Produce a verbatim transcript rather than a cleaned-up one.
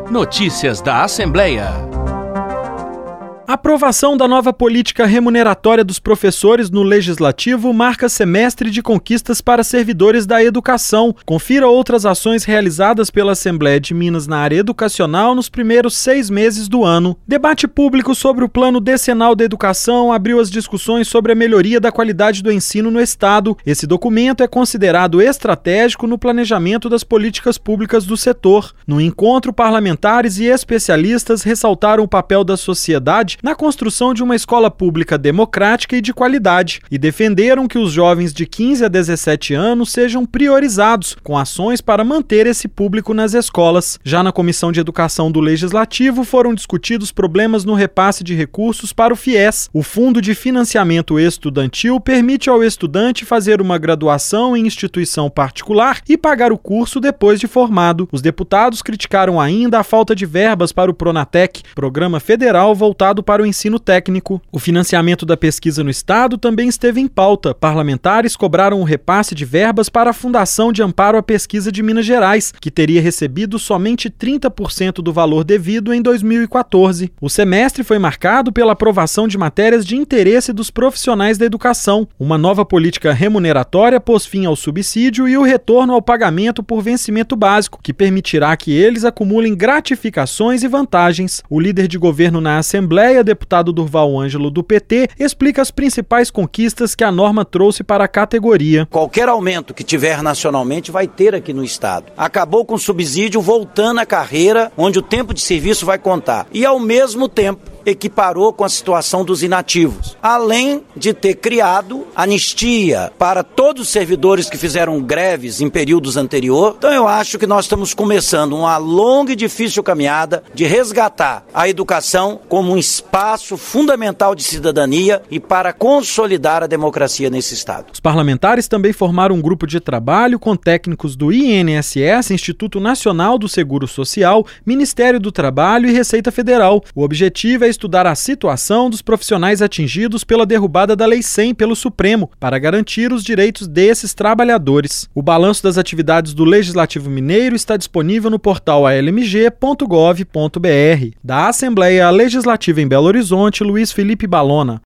Notícias da Assembleia. A aprovação da nova política remuneratória dos professores no Legislativo marca semestre de conquistas para servidores da educação. Confira outras ações realizadas pela Assembleia de Minas na área educacional nos primeiros seis meses do ano. Debate público sobre o Plano Decenal da Educação abriu as discussões sobre a melhoria da qualidade do ensino no Estado. Esse documento é considerado estratégico no planejamento das políticas públicas do setor. No encontro, parlamentares e especialistas ressaltaram o papel da sociedade na construção de uma escola pública democrática e de qualidade e defenderam que os jovens de quinze a dezessete anos sejam priorizados com ações para manter esse público nas escolas. Já na Comissão de Educação do Legislativo foram discutidos problemas no repasse de recursos para o FIES. O Fundo de Financiamento Estudantil permite ao estudante fazer uma graduação em instituição particular e pagar o curso depois de formado. Os deputados criticaram ainda a falta de verbas para o Pronatec, programa federal voltado para o ensino técnico. O financiamento da pesquisa no Estado também esteve em pauta. Parlamentares cobraram um repasse de verbas para a Fundação de Amparo à Pesquisa de Minas Gerais, que teria recebido somente trinta por cento do valor devido em dois mil e quatorze. O semestre foi marcado pela aprovação de matérias de interesse dos profissionais da educação. Uma nova política remuneratória pôs fim ao subsídio e o retorno ao pagamento por vencimento básico, que permitirá que eles acumulem gratificações e vantagens. O líder de governo na Assembleia, deputado Durval Ângelo, do P T, explica as principais conquistas que a norma trouxe para a categoria. Qualquer aumento que tiver nacionalmente vai ter aqui no Estado. Acabou com o subsídio, voltando à carreira, onde o tempo de serviço vai contar. E, ao mesmo tempo, equiparou com a situação dos inativos, além de ter criado anistia para todos os servidores que fizeram greves em períodos anteriores. Então eu acho que nós estamos começando uma longa e difícil caminhada de resgatar a educação como um espaço fundamental de cidadania e para consolidar a democracia nesse Estado. Os parlamentares também formaram um grupo de trabalho com técnicos do I N S S, Instituto Nacional do Seguro Social, Ministério do Trabalho e Receita Federal. O objetivo é estudar a situação dos profissionais atingidos pela derrubada da Lei cem pelo Supremo para garantir os direitos desses trabalhadores. O balanço das atividades do Legislativo Mineiro está disponível no portal a l m g ponto gov ponto b r. Da Assembleia Legislativa em Belo Horizonte, Luiz Felipe Balona.